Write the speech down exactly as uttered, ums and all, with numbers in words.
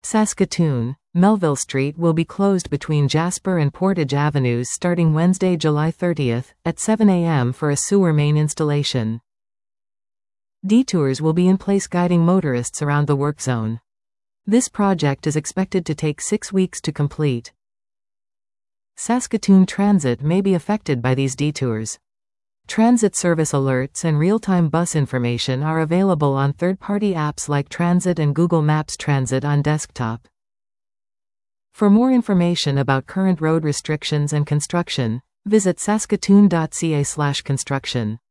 Saskatoon, Melville Street will be closed between Jasper and Portage Avenues starting Wednesday, July thirtieth, at seven a m for a sewer main installation. Detours will be in place guiding motorists around the work zone. This project is expected to take six weeks to complete. Saskatoon Transit may be affected by these detours. Transit service alerts and real-time bus information are available on third-party apps like Transit and Google Maps Transit on desktop. For more information about current road restrictions and construction, visit saskatoon dot c a slash construction.